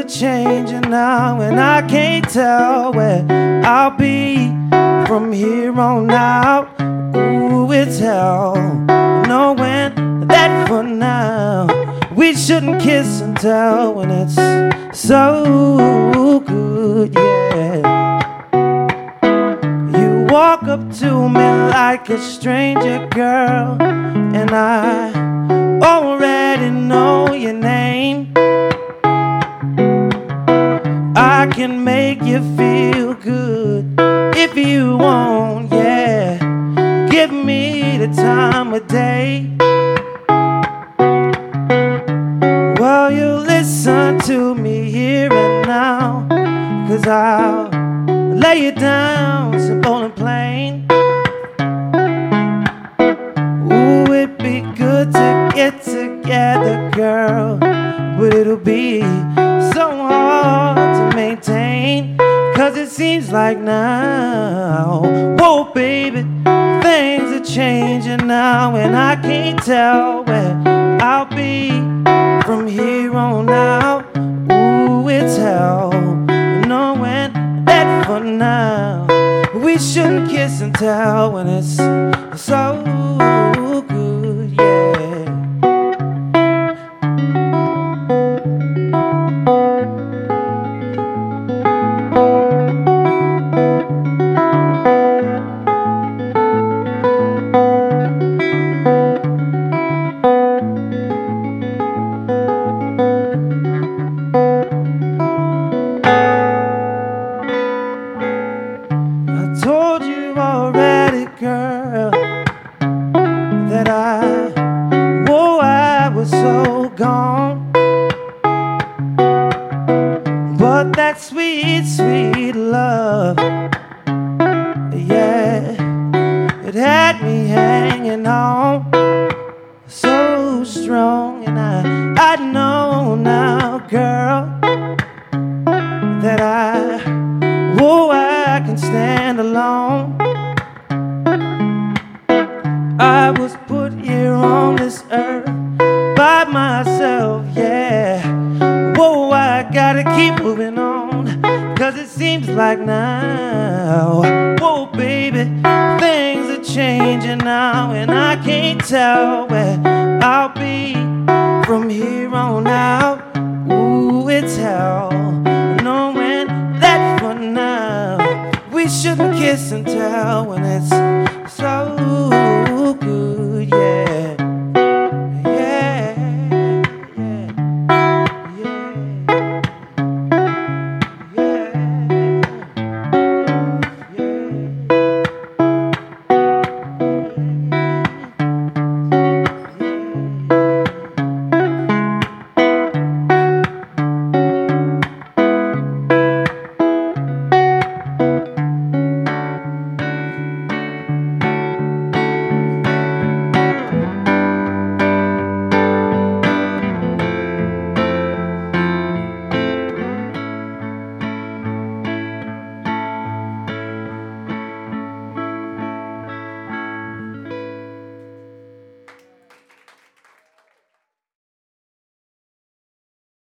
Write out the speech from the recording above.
are changing now, and I can't tell where I'll be from here on out. Ooh, it's hell, knowing that for now we shouldn't kiss and tell when it's so good, yeah. You walk up to me like a stranger, girl, and I already know your name. I can make you feel good if you want, yeah. Give me the time of day. Well, you listen to me here and now, 'cause I'll lay it down simple and plain. Ooh, it'd be good to get together, girl, but it'll be so hard to maintain, 'cause it seems like now, whoa baby, things are changing now, and I can't tell where I'll be from here on out. Ooh, it's hell, knowing that for now we shouldn't kiss and tell when it's so good, yeah. I told you already, girl, that I was so gone. But that sweet, sweet love, yeah, it had me hanging on so strong. And I know now, girl, that I can stand alone. I was put here on this earth by myself, yeah. Whoa, I gotta keep moving on, 'cause it seems like now, whoa baby, things are changing now, and I can't tell where I'll be from here on out. Ooh, it's hell, knowing that for now we shouldn't kiss and tell when it's